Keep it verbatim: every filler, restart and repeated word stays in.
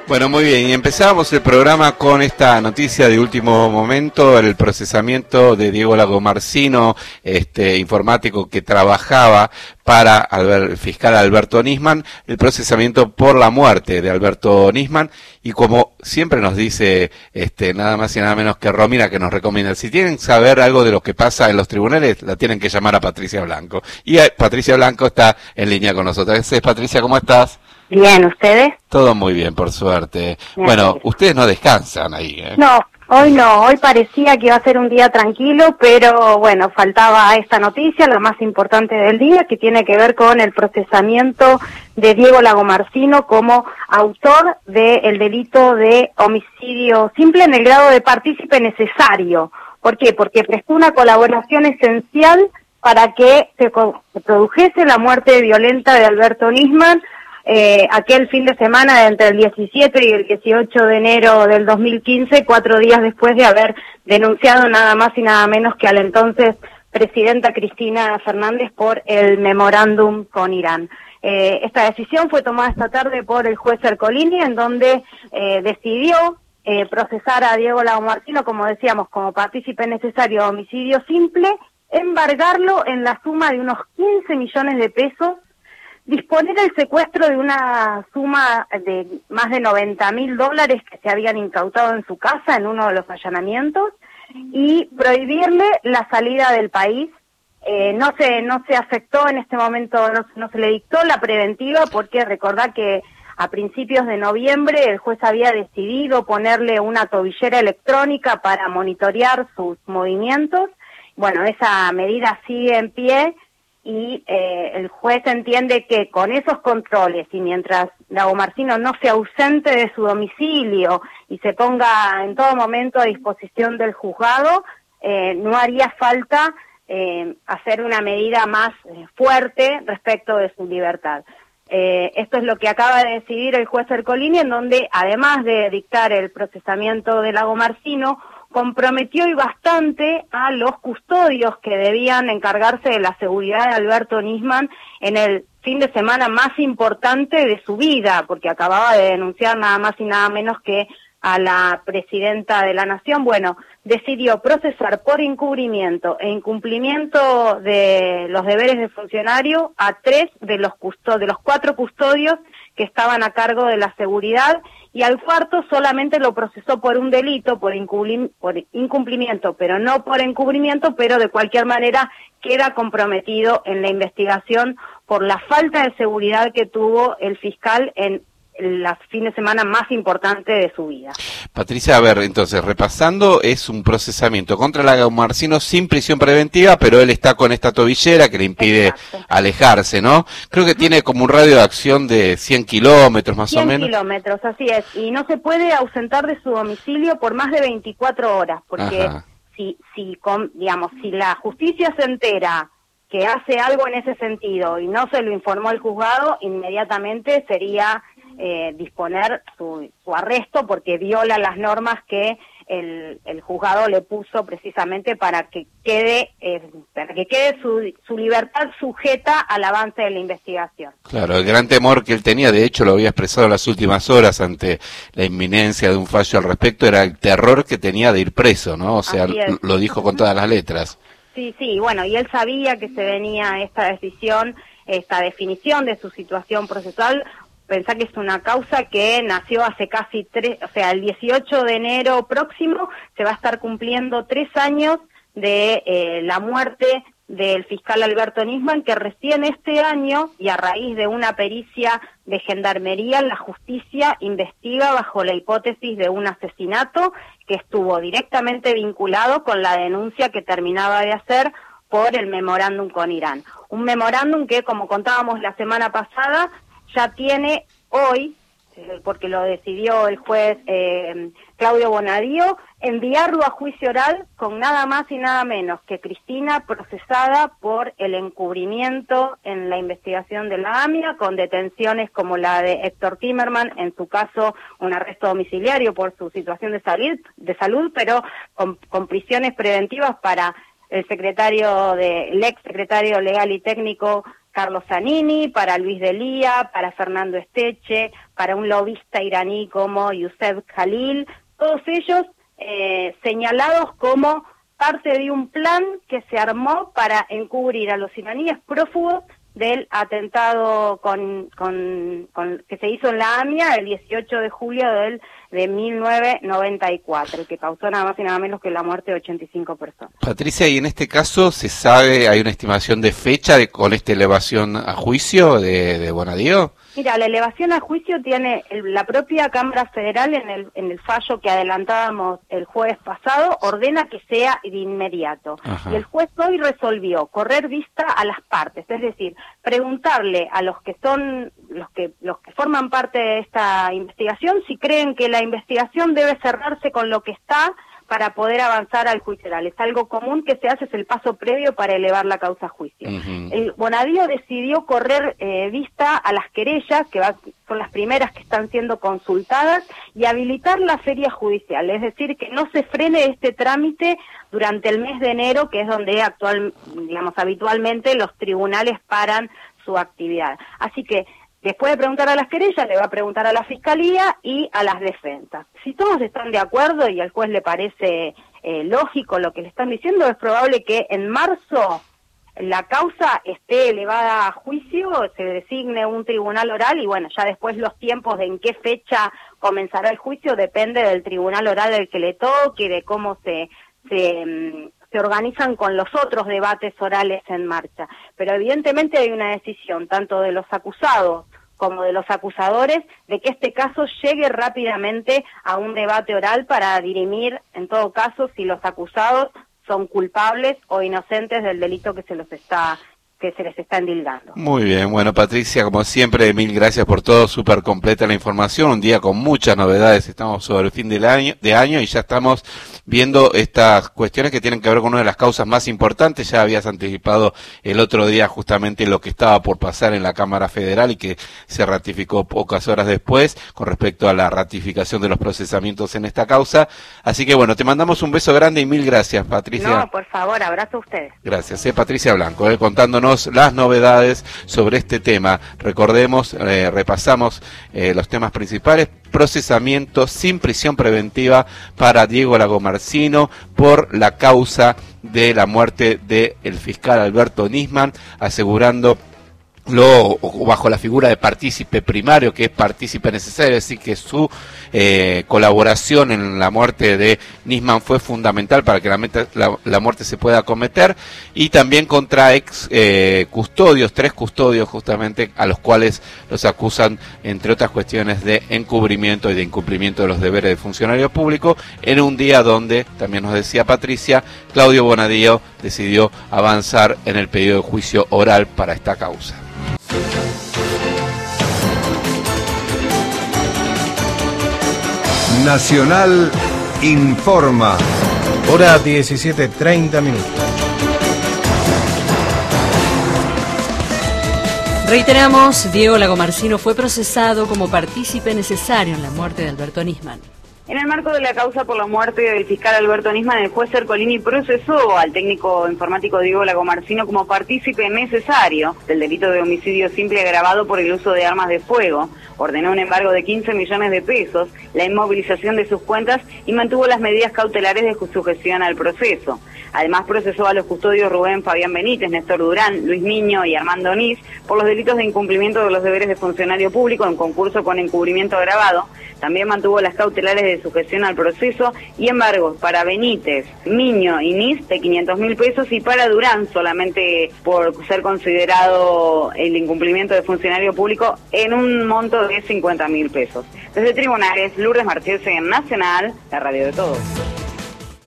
Bueno, muy bien, y empezamos el programa con esta noticia de último momento, el procesamiento de Diego Lagomarsino, este informático que trabajaba para Albert, el fiscal Alberto Nisman, el procesamiento por la muerte de Alberto Nisman, y como siempre nos dice este nada más y nada menos que Romina, que nos recomienda, si tienen que saber algo de lo que pasa en los tribunales, la tienen que llamar a Patricia Blanco. Y eh, Patricia Blanco está en línea con nosotros. Patricia, ¿cómo estás? Bien, ¿ustedes? Todo muy bien, por suerte. Me bueno, alegro. Ustedes no descansan ahí, ¿eh? No, hoy no, hoy parecía que iba a ser un día tranquilo, pero bueno, faltaba esta noticia, la más importante del día, que tiene que ver con el procesamiento de Diego Lagomarsino como autor del delito de homicidio simple en el grado de partícipe necesario. ¿Por qué? Porque prestó una colaboración esencial para que se, se produjese la muerte violenta de Alberto Nisman, Eh, aquel fin de semana de entre el diecisiete y el dieciocho de enero del dos mil quince, cuatro días después de haber denunciado nada más y nada menos que a la entonces presidenta Cristina Fernández por el memorándum con Irán. Eh, esta decisión fue tomada esta tarde por el juez Ercolini, en donde eh, decidió eh, procesar a Diego Lagomarsino, como decíamos, como partícipe necesario de homicidio simple, embargarlo en la suma de unos quince millones de pesos, disponer el secuestro de una suma de más de noventa mil dólares que se habían incautado en su casa en uno de los allanamientos y prohibirle la salida del país. Eh, no se no se afectó en este momento, no, no se le dictó la preventiva, porque recordá que a principios de noviembre el juez había decidido ponerle una tobillera electrónica para monitorear sus movimientos. Bueno, esa medida sigue en pie. Y eh, el juez entiende que con esos controles y mientras Lagomarsino no se ausente de su domicilio y se ponga en todo momento a disposición del juzgado, eh, no haría falta eh, hacer una medida más eh, fuerte respecto de su libertad. Eh, esto es lo que acaba de decidir el juez Ercolini, en donde además de dictar el procesamiento de Lagomarsino, comprometió y bastante a los custodios que debían encargarse de la seguridad de Alberto Nisman en el fin de semana más importante de su vida, porque acababa de denunciar nada más y nada menos que a la presidenta de la Nación. Bueno, decidió procesar por encubrimiento e incumplimiento de los deberes de funcionario a tres de los custodios, de los cuatro custodios que estaban a cargo de la seguridad, y al cuarto solamente lo procesó por un delito, por, por incumplimiento, pero no por encubrimiento, pero de cualquier manera queda comprometido en la investigación por la falta de seguridad que tuvo el fiscal en la fin de semana más importante de su vida. Patricia, a ver, entonces, repasando, es un procesamiento contra Lagomarsino sin prisión preventiva, pero él está con esta tobillera que le impide Exacto. alejarse, ¿no? Creo que tiene como un radio de acción de cien kilómetros más o menos. cien kilómetros, así es, y no se puede ausentar de su domicilio por más de veinticuatro horas, porque Ajá. si, si, con, digamos, si la justicia se entera que hace algo en ese sentido y no se lo informó el juzgado, inmediatamente sería eh, disponer su, su arresto, porque viola las normas que el, el juzgado le puso precisamente para que quede eh, para que quede su, su libertad sujeta al avance de la investigación. Claro, el gran temor que él tenía, de hecho lo había expresado en las últimas horas ante la inminencia de un fallo al respecto, era el terror que tenía de ir preso, ¿no? O sea, lo dijo con todas las letras. Sí, sí, bueno, y él sabía que se venía esta decisión, esta definición de su situación procesal. Pensá que es una causa que nació hace casi tres, o sea, el dieciocho de enero próximo se va a estar cumpliendo tres años de eh, la muerte del fiscal Alberto Nisman, que recién este año, y a raíz de una pericia de gendarmería, la justicia investiga bajo la hipótesis de un asesinato que estuvo directamente vinculado con la denuncia que terminaba de hacer por el memorándum con Irán. Un memorándum que, como contábamos la semana pasada, ya tiene hoy, porque lo decidió el juez eh, Claudio Bonadío, enviarlo a juicio oral con nada más y nada menos que Cristina procesada por el encubrimiento en la investigación de la AMIA, con detenciones como la de Héctor Timerman, en su caso un arresto domiciliario por su situación de salud, de salud pero con, con prisiones preventivas para el secretario de, el ex secretario legal y técnico Carlos Zanini, para Luis Delía, para Fernando Esteche, para un lobista iraní como Youssef Khalil, todos ellos eh, señalados como parte de un plan que se armó para encubrir a los iraníes prófugos del atentado con, con, con que se hizo en la AMIA el dieciocho de julio del, de mil novecientos noventa y cuatro, el que causó nada más y nada menos que la muerte de ochenta y cinco personas. Patricia, y en este caso se sabe, hay una estimación de fecha de, con esta elevación a juicio de, de Bonadío. Mira, la elevación a juicio tiene el, la propia Cámara Federal en el, en el fallo que adelantábamos el jueves pasado, ordena que sea de inmediato. Ajá. Y el juez hoy resolvió correr vista a las partes, es decir, preguntarle a los que son, los que, los que forman parte de esta investigación si creen que la investigación debe cerrarse con lo que está para poder avanzar al juicio oral. Es algo común que se hace, es el paso previo para elevar la causa a juicio. Uh-huh. El Bonadío decidió correr eh, vista a las querellas, que va, son las primeras que están siendo consultadas, y habilitar la feria judicial, es decir, que no se frene este trámite durante el mes de enero, que es donde actual, digamos, habitualmente los tribunales paran su actividad. Así que después de preguntar a las querellas, le va a preguntar a la Fiscalía y a las defensas. Si todos están de acuerdo y al juez le parece eh, lógico lo que le están diciendo, es probable que en marzo la causa esté elevada a juicio, se designe un tribunal oral y bueno, ya después los tiempos de en qué fecha comenzará el juicio depende del tribunal oral al que le toque, de cómo se... se se organizan con los otros debates orales en marcha. Pero evidentemente hay una decisión, tanto de los acusados como de los acusadores, de que este caso llegue rápidamente a un debate oral para dirimir, en todo caso, si los acusados son culpables o inocentes del delito que se los está que se les está endilgando. Muy bien, bueno, Patricia, como siempre, mil gracias por todo, súper completa la información, un día con muchas novedades, estamos sobre el fin del año, de año y ya estamos viendo estas cuestiones que tienen que ver con una de las causas más importantes. Ya habías anticipado el otro día justamente lo que estaba por pasar en la Cámara Federal y que se ratificó pocas horas después con respecto a la ratificación de los procesamientos en esta causa. Así que bueno, te mandamos un beso grande y mil gracias, Patricia. No, por favor, abrazo a ustedes. Gracias, eh, Patricia Blanco, eh, contándonos las novedades sobre este tema. Recordemos, eh, repasamos eh, los temas principales. Procesamiento sin prisión preventiva para Diego Lagomarsino por la causa de la muerte del fiscal Alberto Nisman, asegurando lo bajo la figura de partícipe primario, que es partícipe necesario, es decir, que su eh, colaboración en la muerte de Nisman fue fundamental para que la, meta, la, la muerte se pueda cometer, y también contra ex eh, custodios, tres custodios justamente, a los cuales los acusan, entre otras cuestiones, de encubrimiento y de incumplimiento de los deberes de funcionario público, en un día donde, también nos decía Patricia, Claudio Bonadío decidió avanzar en el pedido de juicio oral para esta causa. Nacional informa. Hora diecisiete treinta minutos. Reiteramos, Diego Lagomarsino fue procesado como partícipe necesario en la muerte de Alberto Nisman. En el marco de la causa por la muerte del fiscal Alberto Nisman, el juez Ercolini procesó al técnico informático Diego Lagomarsino como partícipe necesario del delito de homicidio simple agravado por el uso de armas de fuego. Ordenó un embargo de quince millones de pesos, la inmovilización de sus cuentas y mantuvo las medidas cautelares de sujeción al proceso. Además procesó a los custodios Rubén Fabián Benítez, Néstor Durán, Luis Niño y Armando Nis por los delitos de incumplimiento de los deberes de funcionario público en concurso con encubrimiento agravado. También mantuvo las cautelares de sujeción al proceso y embargos para Benítez, Niño y Nis de quinientos mil pesos y para Durán solamente por ser considerado el incumplimiento de funcionario público en un monto de cincuenta mil pesos. Desde tribunales, Lourdes Marchese en Nacional, la radio de todos.